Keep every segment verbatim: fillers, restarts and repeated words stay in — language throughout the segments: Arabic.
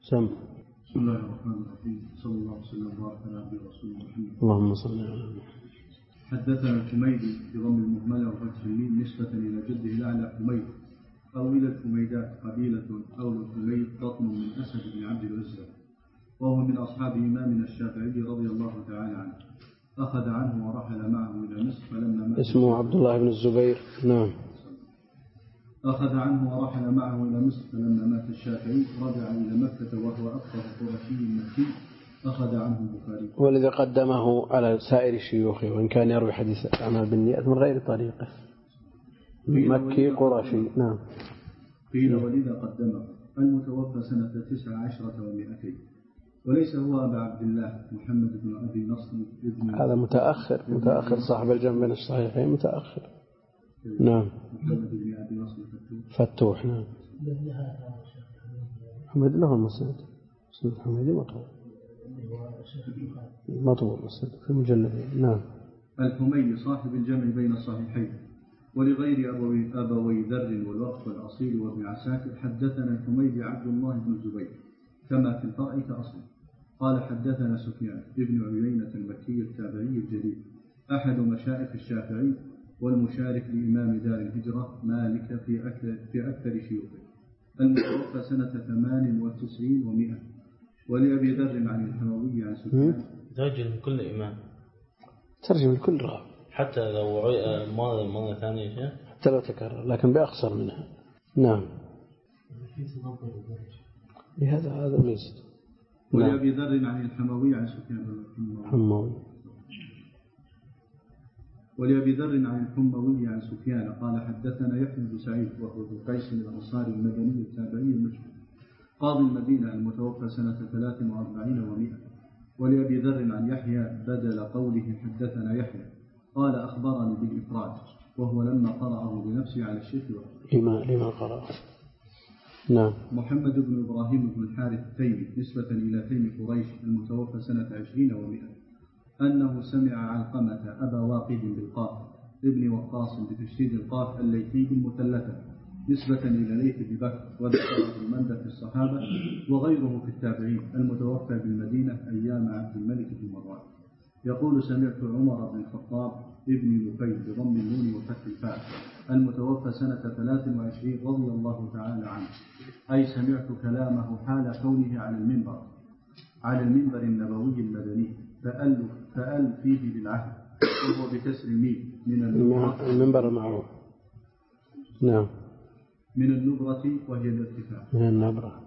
سم. بسم الله الرحمن الرحيم. صلى الله وسلم وبارك على عبده ورسوله محمد. اللهم صل على محمد. حدثنا الحميدي بضم المهملة وفتح الميم نسبة إلى جده الأعلى حميد أو إلى الحميدات قبيلة أو الحميد بطن من أسد بن عبد العزى، وهو من أصحاب إمامنا الشافعي رضي الله تعالى عنه. أخذ عنه ورحل معه إلى مصر فلما مات. اسمه عبد الله بن الزبير. نعم. أخذ عنه ورحل معه إلى مصر فلما مات الشافعي رجع إلى مكة وهو أكثر قرشي مكي. أخذ عنه البخاري. والذي قدمه على سائر شيوخه وإن كان يروي حديث أعمال بالنيات من غير طريقه. مكي قرشي. نعم. قيل ولذا قدمه. المتوفى سنة تسع عشرة ومئتين، وليس هو أبا عبد الله محمد بن أبي نصر ابن. هذا متأخر متأخر صاحب الجمع بين الصحيحين متأخر. نعم. محمد بن أبي نصر فتوح. نعم. محمد له المسند. مسند محمد مطبوع مطبوع مسند في مجلدين. نعم. الحميدي صاحب الجمع بين الصحيحين ولغير أبوي, أبوي ذر والوقف والأصيل وابن عساكر. حدثنا الحميدي عبد الله بن الزبير كما في الفرع كأصل. قال حدثنا سفيان ابن عيينة المكي التابعي الجليل أحد مشايخ الشافعي والمشارك لإمام دار الهجرة مالك في أكثر, في أكثر شيوخه، المتوفى سنة ثمان وتسعين ومئة. ولأبي ذر عن الحموي عن سفيان. ترجم كل إمام. ترجم كل راوي حتى لو مرة مرة ثانية شيء. حتى لو تكرر لكن بأقصر منها. نعم. لهذا هذا ميزة. ولأبي ذر عن الحموي عن سفيان الحموي. ولأبي ذر عن الحموي عن سفيان قال حدثنا يحيى بن سعيد وهو ذو قيس الأنصاري المدني التابعي المشهور قاضي المدينة المتوفى سنة ثلاث وأربعين ومئة. ولأبي ذر عن يحيى بدل قوله حدثنا يحيى قال أخبرني بالإفراد، وهو لما قرأه بنفسه على الشيخ لما لما قرأه. نعم. محمد بن إبراهيم بن الحارث التيمي نسبة إلى تيم قريش المتوفى سنة عشرين ومئة أنه سمع علقمة أبا واقد بالقاف ابن وقاص بتشديد القاف الليثي المثلثة نسبة إلى ليث بن بكر وذكر ابن مندة في الصحابة وغيره في التابعين المتوفى بالمدينة أيام عبد الملك بن مروان. يقول سمعت عمر بن الخطاب ابن نفيل بضم النون وفتح الفاء المتوفى سنة ثلاث وعشرين رضي الله تعالى عنه، أي سمعت كلامه حال كونه على المنبر على المنبر النبوي المدني فأل, فأل فيه بالعهد وهو بكسر الميم من المنبر المعروف. نعم. من النبرة وهي الارتفاع. من النبرة.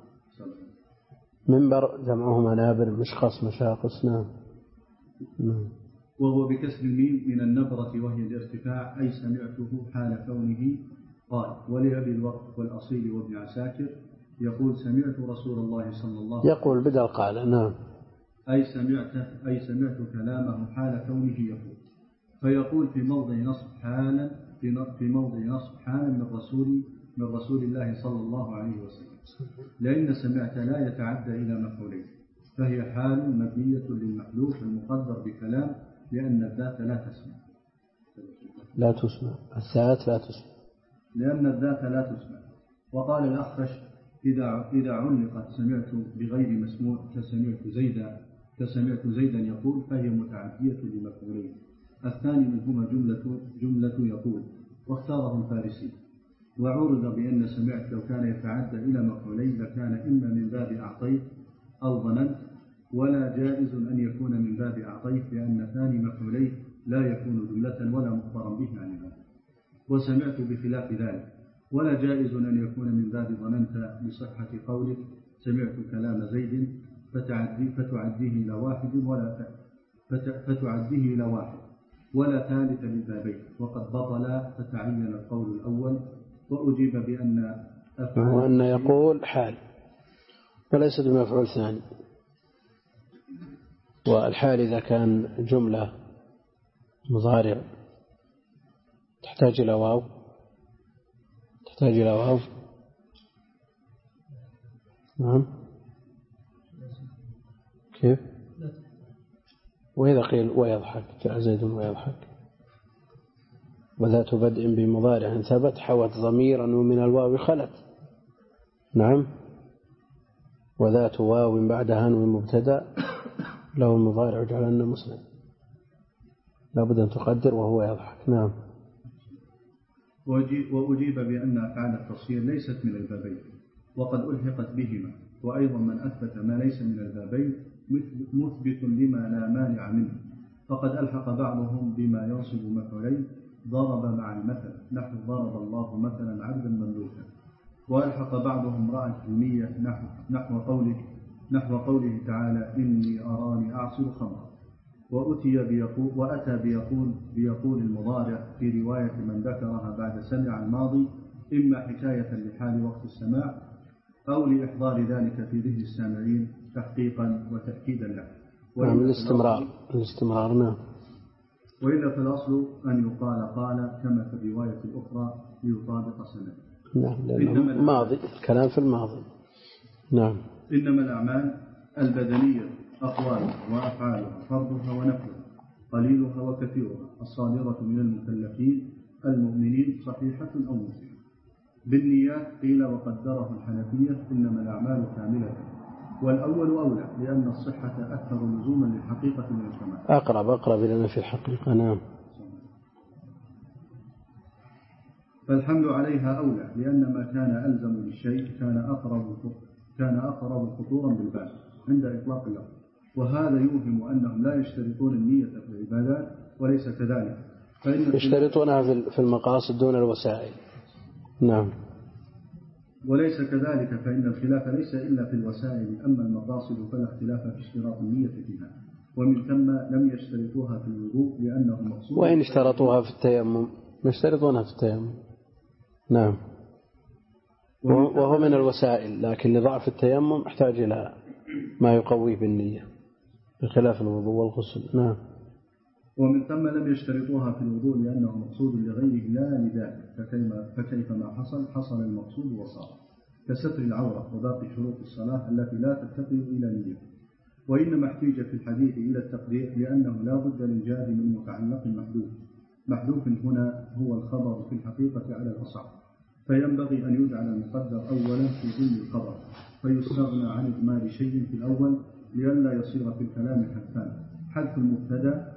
منبر جمعه منابر مشخص مشاخص. نعم. نعم. وهو بكسر الميم من النبرة وهي الارتفاع، أي سمعته حال كونه. قال ولأبي الوقف والأصيل وابن عساكر يقول سمعت رسول الله صلى الله عليه وسلم يقول بدل قال. نعم. أي سمعت أي سمعت كلامه حال كونه يقول، فيقول في موضع نصب حالا في موضع نصب حالا من رسول من رسول الله صلى الله عليه وسلم، لأن سمعت لا يتعدى إلى مفعولين، فهي حال مبنية للمحذوف المقدر بكلام لأن الذات لا تسمع لا تسمع الذات لا تسمع لأن الذات لا تسمع. وقال الأخفش إذا إذا علقت سمعت بغير مسموع كسمعت زيدا كسمعت زيدا يقول فهي متعدية لمفعولين. الثاني منهما جملة جملة يقول واختاره الفارسي. وعرض بأن سمعت لو كان يتعدى إلى مفعولين لكان إما من باب أعطيت أو ظننت، ولا جائز أن يكون من باب أعطيت لأن ثاني مفعولين لا يكون جملة ولا مخبرا به عن الله. وسمعت بخلاف ذلك، ولا جائز أن يكون من باب ظننت لصحة قولك سمعت كلام زيد فتعديه فتعديه إلى واحد ولا فتعديه إلى واحد ولا ثالث للبابين، وقد بطل فتعين القول الأول. وأجيب بأن هو أن يقول حال وليس بمفعول ثاني، والحال إذا كان جملة مضارع تحتاج إلى واو تحتاج إلى واو نعم كيف؟ وإذا قيل ويضحك جاء زيد ويضحك وذات بدء بمضارع ثبت حوت ضميرا ومن الواو خلت. نعم. وذات واو بعدها نون مبتدأ له المضارع جعلنا مسلم لابد أن تقدر وهو يضحك. نعم. وأجيب بأن أفعال التصهير ليست من البابين وقد ألحقت بهما، وأيضا من أثبت ما ليس من البابين مثبت لما لا مانع منه، فقد ألحق بعضهم بما ينصب مفعولين ضرب مع المثل نحو ضرب الله مثلا عبدا مملوكا، وألحق بعضهم امرأة علمية نحو, نحو, قوله نحو قوله تعالى إني أراني أعصر خمرا، وأتي بيقول وأتى بيقول بيقول المضارع في رواية من ذكرها بعد سمع الماضي، إما حكاية لحال وقت السماع أو لإحضار ذلك في ذهن السامعين تحقيقا وتأكيدا له. نعم الاستمرار الاستمرار نعم. وإلا في الأصل أن يقال قال كما في الرواية الأخرى ليطابق سنة. نعم لأنه ماضي الكلام في الماضي. نعم. إنما الأعمال البدنية أقوالها وأفعالها فرضها ونفلها قليلها وكثيرها الصادرة من المكلفين المؤمنين صحيحة أو مسلمة. بالنيات قيل وقدره الحنفية إنما الأعمال كاملة، والأول أولى لأن الصحة أكثر لزوما للحقيقة من الكمال. أقرب أقرب لنا في الحقيقة. نعم. فالحمل عليها أولى لأن ما كان ألزم للشيء كان أقرب كان أقرب خطورا بالبال عند إطلاق اللفظ، وهذا يوهم أنهم لا يشترطون النية في العبادات وليس كذلك، فإن يشترطونها في المقاصد دون الوسائل. نعم. وليس كذلك فإن الخلاف ليس إلا في الوسائل، أما المقاصد فلا اختلاف في اشتراط النية فيها، ومن ثم لم يشترطوها في الوضوء لأنه مقصود. وإن اشترطوها في التيمم يشترطونها في التيمم. نعم. وهو من الوسائل، لكن لضعف التيمم احتاج إلى ما يقويه بالنية بخلاف الوضوء والغسل. نعم. ومن ثم لم يشترطوها في الوضوء لأنه مقصود لغيره لا لذاته، فكيف ما حصل حصل المقصود وصار، كستر العورة وباقي شروط الصلاة التي لا تفتقر إلى نية. وإنما احتيج في الحديث إلى التقدير لأنه لا بد للجار من متعلق محذوف. محذوف هنا هو الخبر في الحقيقة على الأصح، فينبغي أن يجعل المقدر أولا في ظل الخبر، فيستغنى عن إضمار شيء في الأول لئلا يصير في الكلام حذفان: حذف المبتدأ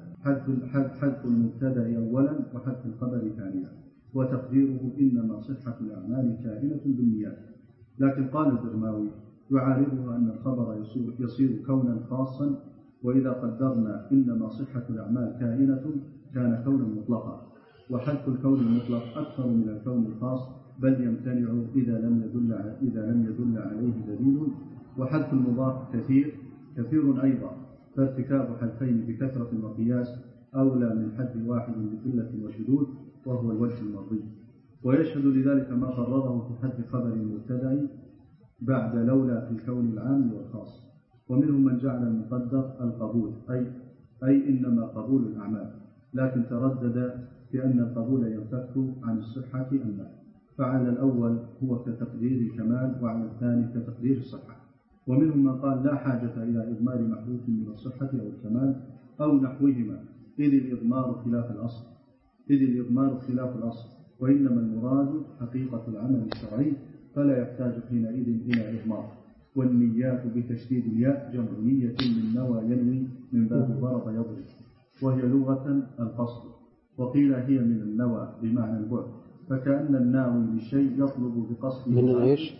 حذف المبتدأ أولا وحذف الخبر ثانيا، وتقديره إنما صحة الأعمال كائنة بالنيات. لكن قال البرماوي يعارضها أن الخبر يصير, يصير كونا خاصا، وإذا قدرنا إنما صحة الأعمال كائنة كان كونا مطلقا، وحذف الكون المطلق أكثر من الكون الخاص، بل يمتنع إذا لم يدل إذا لم يدل عليه دليل. وحذف المضاف كثير كثير أيضا، فارتكاب حذفين بكثرة وقياس أولى من حذف واحد بقلة وشذوذ، وهو الوجه المرضي. ويشهد لذلك ما قرره في حذف خبر المبتدأ بعد لولا في الكون العام والخاص. ومنهم من جعل المقدر القبول، أي أي إنما قبول الأعمال، لكن تردد في أن القبول ينفك عن الصحة أم لا، فعلى الأول هو كتقدير الكمال، وعلى الثاني كتقدير الصحة. ومنهم من قال لا حاجة إلى إضمار محذوف من الصحة أو الكمال أو نحوهما، إذ الإضمار خلاف الأصل إذ الإضمار خلاف الأصل وإنما المراد حقيقة العمل الشرعي، فلا يحتاج حينئذ إلى إضمار. والنيات بتشديد الياء جمع نية من نوى ينوي من باب ضرب يضرب، وهي لغة القصد، وقيل هي من النوى بمعنى البعد، فكأن الناوي للشيء يطلب بقصده من الإيش؟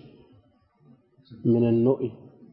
من النؤي.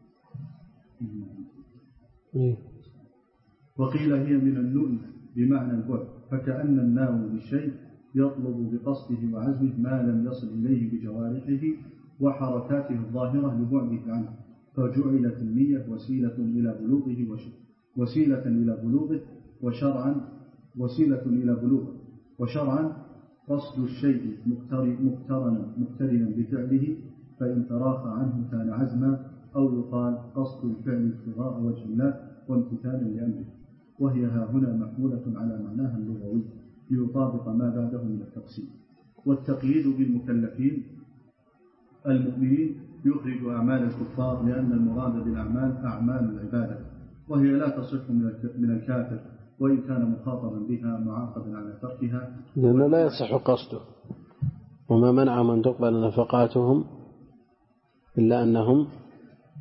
وقيل هي من النؤي بمعنى البعد، فكأن الناوي للشيء يطلب بقصده وعزمه ما لم يصل إليه بجوارحه وحركاته الظاهرة لبعده عنه، فجعلت النية وسيلة إلى بلوغه وسيلة إلى بلوغه وشرعا وسيلة إلى بلوغه وشرعا قصد الشيء مقترنا مقترنا بفعله، فإن تراخى عنه كان عزما، أو يقال قصد الفعل ابتغاء وجه الله وامتثالا لأمره، وهي ها هنا محمولة على معناها اللغوي ليطابق ما بعده من التقسيم. والتقييد بالمكلفين المؤمنين يخرج أعمال الكفار، لأن المراد بالأعمال أعمال العبادة، وهي لا تصح من الكافر وإن كان مخاطبا بها معاقبا على تركها، لأنه لا يصح قصده. وما منع من تقبل نفقاتهم إلا أنهم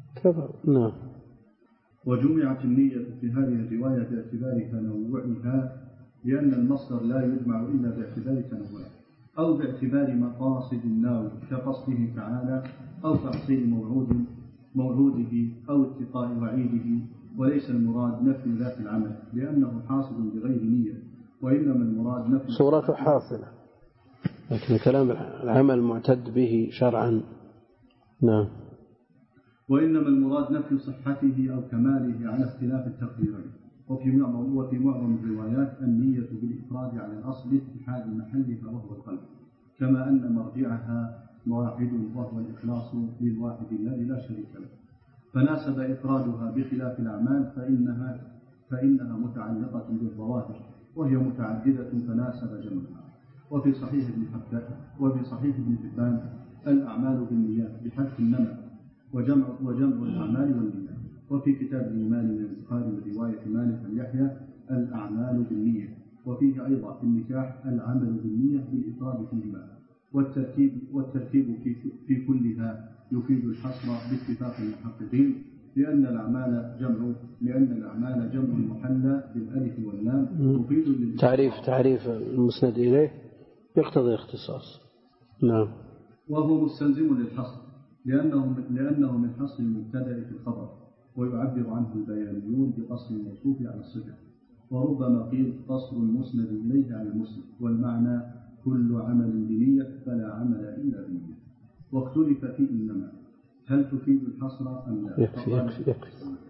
كذا. نعم. وجمعت النية في هذه الرواية باعتبار تنوعها، لأن المصدر لا يجمع إلا باعتبار تنوعه، أو باعتبار مقاصد الناوي كقصده تعالى، أو تحصيل موعود موعوده، أو اتقاء وعيده. وليس المراد نفي ذات العمل لأنه حاصل بغير نية، وإنما المراد نفي صورته حاصلة، لكن كلام العمل معتد به شرعا. نعم. وإنما المراد نفي صحته أو كماله على اختلاف التقديرين. وفي معظم وفي معظم الروايات النية بالإفراد على الأصل اتحاد محلها وهو القلب، كما أن مرجعها واحد وهو الإخلاص للواحد الذي لا شريك له، فناسب إفرادها بخلاف الأعمال فإنها فإنها متعلقة بالظواهر وهي متعددة فناسب جمعها. وفي صحيح ابن حبان وفي صحيح ابن حبان الأعمال بالنيات بحذف النمى وجمع وجمع الأعمال والنيات. وفي كتاب الإيمان من البخاري من رواية مالك بن يحيى الأعمال بالنية. وفيه أيضا في النكاح العمل بالنية بالإفراد فيهما، والترتيب والترتيب في, في كلها يفيد الحصر باتفاق المحققين، لأن الأعمال جمع لأن الأعمال جمع محلى بالألف واللام يفيد تعريف تعريف المسند إليه يقتضي اختصاص. نعم. وهو مستلزم للحصر لأنه لأنه من حصر المبتدأ في الخبر، ويعبر عنه البيانيون بقصر الموصوف على الصفة، وربما قيل قصر المسند إليه على المسند، والمعنى كل عمل بنية فلا عمل إلا بنية. واختلف في إنما هل تفيد الحصر أم لا؟ يكفي يكفي يكفي.